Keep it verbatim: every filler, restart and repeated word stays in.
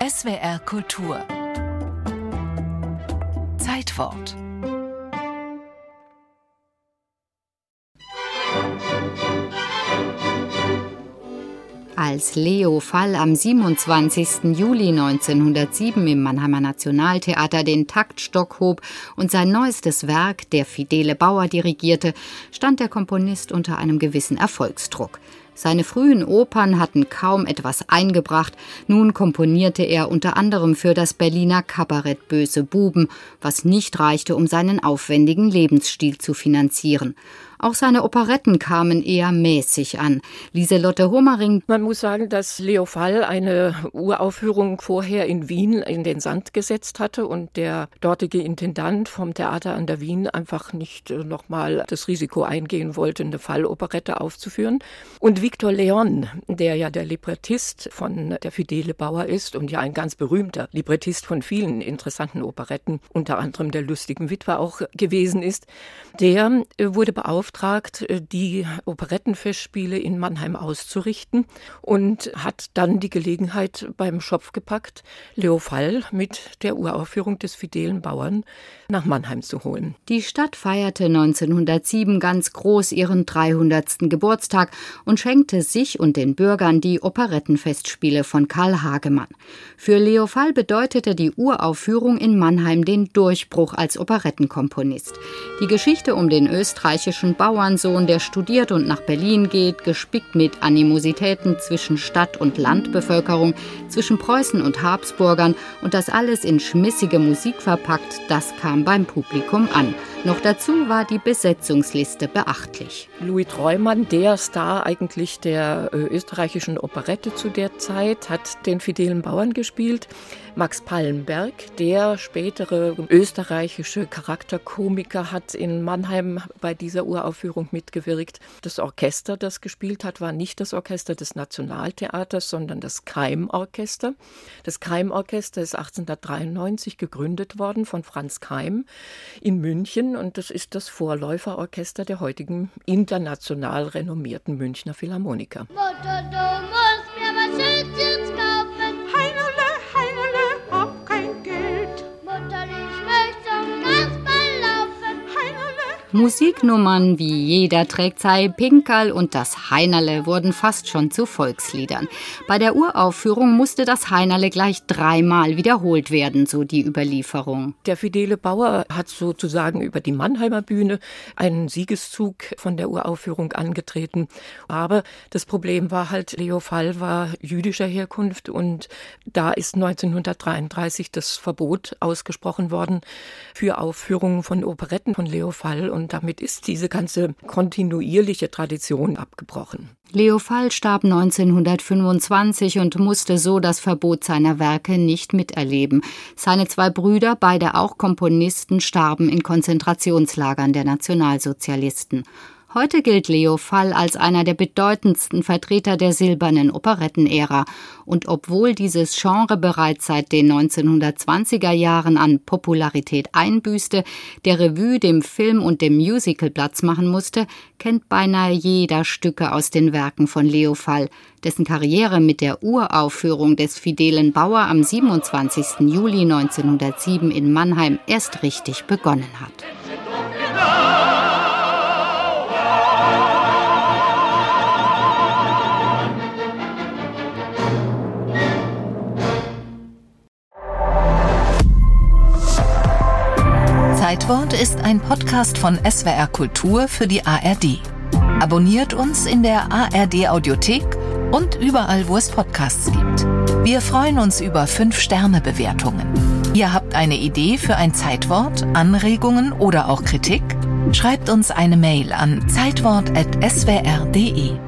S W R Kultur Zeitwort. Als Leo Fall am siebenundzwanzigsten Juli neunzehnhundertsieben im Mannheimer Nationaltheater den Taktstock hob und sein neuestes Werk, Der fidele Bauer, dirigierte, stand der Komponist unter einem gewissen Erfolgsdruck. Seine frühen Opern hatten kaum etwas eingebracht. Nun komponierte er unter anderem für das Berliner Kabarett Böse Buben, was nicht reichte, um seinen aufwendigen Lebensstil zu finanzieren. Auch seine Operetten kamen eher mäßig an. Lieselotte Homering. Man muss sagen, dass Leo Fall eine Uraufführung vorher in Wien in den Sand gesetzt hatte und der dortige Intendant vom Theater an der Wien einfach nicht nochmal das Risiko eingehen wollte, eine Falloperette aufzuführen. Und Victor Leon, der ja der Librettist von Der fidele Bauer ist und ja ein ganz berühmter Librettist von vielen interessanten Operetten, unter anderem der Lustigen Witwe auch gewesen ist, der wurde beauftragt, die Operettenfestspiele in Mannheim auszurichten und hat dann die Gelegenheit beim Schopf gepackt, Leo Fall mit der Uraufführung des fidelen Bauern nach Mannheim zu holen. Die Stadt feierte neunzehnhundertsieben ganz groß ihren dreihundertsten Geburtstag und schenkte sich und den Bürgern die Operettenfestspiele von Karl Hagemann. Für Leo Fall bedeutete die Uraufführung in Mannheim den Durchbruch als Operettenkomponist. Die Geschichte um den österreichischen Bauernsohn, der studiert und nach Berlin geht, gespickt mit Animositäten zwischen Stadt- und Landbevölkerung, zwischen Preußen und Habsburgern und das alles in schmissige Musik verpackt, das kam beim Publikum an. Noch dazu war die Besetzungsliste beachtlich. Louis Treumann, der Star eigentlich der äh, österreichischen Operette zu der Zeit, hat den fidelen Bauern gespielt. Max Pallenberg, der spätere österreichische Charakterkomiker, hat in Mannheim bei dieser Uraufführung mitgewirkt. Das Orchester, das gespielt hat, war nicht das Orchester des Nationaltheaters, sondern das Keim-Orchester. Das Keim-Orchester ist achtzehnhundertdreiundneunzig gegründet worden von Franz Keim in München und das ist das Vorläuferorchester der heutigen international renommierten Münchner Philharmoniker. Mutter, du musst mir was Süßes kaufen. Heinerle, Heinerle, hab kein Geld. Mutter, ich möchte zum Kasperl laufen. Heinerle. Musiknummern wie Jeder trägt sei Pinkerl und das Heinerle wurden fast schon zu Volksliedern. Bei der Uraufführung musste das Heinerle gleich dreimal wiederholt werden, so die Überlieferung. Der fidele Bauer hat sozusagen über die Mannheimer Bühne einen Siegeszug von der Uraufführung angetreten. Aber das Problem war halt, Leo Fall war jüdischer Herkunft und da ist neunzehnhundertdreiunddreißig das Verbot ausgesprochen worden für Aufführungen von Operetten von Leo Fall. Und damit ist diese ganze kontinuierliche Tradition abgebrochen. Leo Fall starb neunzehnhundertfünfundzwanzig und musste so das Verbot seiner Werke nicht miterleben. Seine zwei Brüder, beide auch Komponisten, starben in Konzentrationslagern der Nationalsozialisten. Heute gilt Leo Fall als einer der bedeutendsten Vertreter der silbernen Operettenära. Und obwohl dieses Genre bereits seit den neunzehnhundertzwanziger Jahren an Popularität einbüßte, der Revue, dem Film und dem Musical Platz machen musste, kennt beinahe jeder Stücke aus den Werken von Leo Fall, dessen Karriere mit der Uraufführung des fidelen Bauer am siebenundzwanzigsten Juli neunzehnhundertsieben in Mannheim erst richtig begonnen hat. Zeitwort ist ein Podcast von S W R Kultur für die A R D. Abonniert uns in der A R D Audiothek und überall, wo es Podcasts gibt. Wir freuen uns über fünf Sterne Bewertungen. Ihr habt eine Idee für ein Zeitwort, Anregungen oder auch Kritik? Schreibt uns eine Mail an zeitwort at s w r punkt d e.